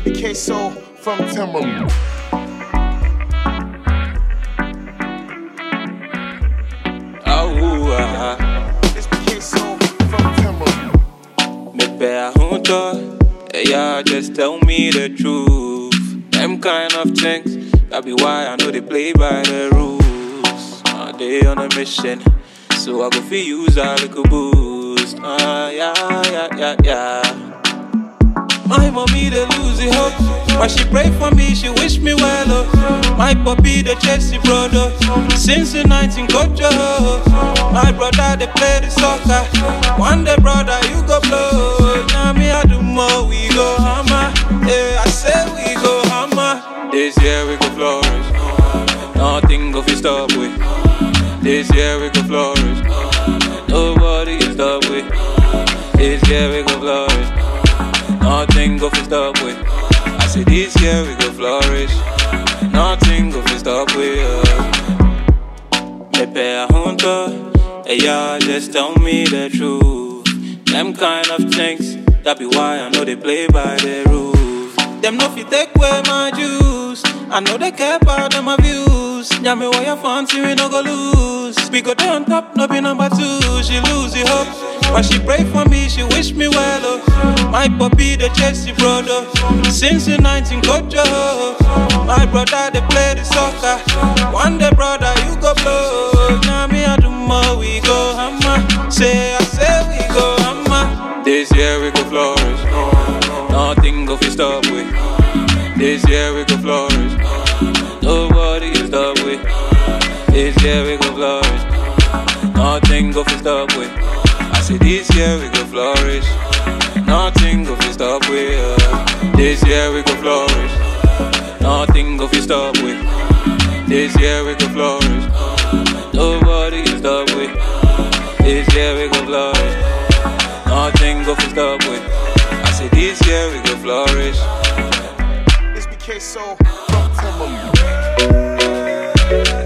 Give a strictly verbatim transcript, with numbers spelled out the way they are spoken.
B K Soul from Timberland. Oh, ah. It's B K Soul from Timberland. Me bear hunter, yeah, just tell me the truth. Them kind of things, that be why I know they play by the rules. Uh, they on a mission, so I go fi use a little boost. Ah, uh, yeah, yeah, yeah, yeah. My mommy, they lose the hope, but she pray for me, she wish me well. Oh. My puppy, the Chelsea brother, since the nineteen culture. My brother, they play the soccer. One day, brother, you go blow. Now me, I do more, we go hammer. Yeah, I say we go hammer. This year we go flourish. Nothing go fi stop with. This year we go flourish. Nobody can stop with. This year we go flourish. Nothing go fi stop with. I say this year we go flourish. Nothing go fi stop with. Me pay a hunter. Hey, y'all just tell me the truth. Them kind of things, that be why I know they play by the rules. Them no fi take away my juice. I know they care about them views. Yeah, me why you fancy we no go lose. We go down top, no be number two. She lose the hope, but she pray for me, she wish me well. Oh. My puppy, the Chelsea brother, since the nineteen culture. My brother, they play the soccer. One day, brother, you go blow. Now me, I do more, we go hammer. Say, I say we go hammer. This year we go flourish. Nothing go fi stop with. This year we go flourish. Nobody can stop with. This year we go flourish. Nothing go fi stop with. I say this year we go flourish. Nothing go fi stop with. This year we go flourish. Nothing go fi stop with. This year we go flourish. Nobody can stop with. This year we go flourish. Nothing go fi stop with. I say this year we go flourish. It's B K Soul from Timberland.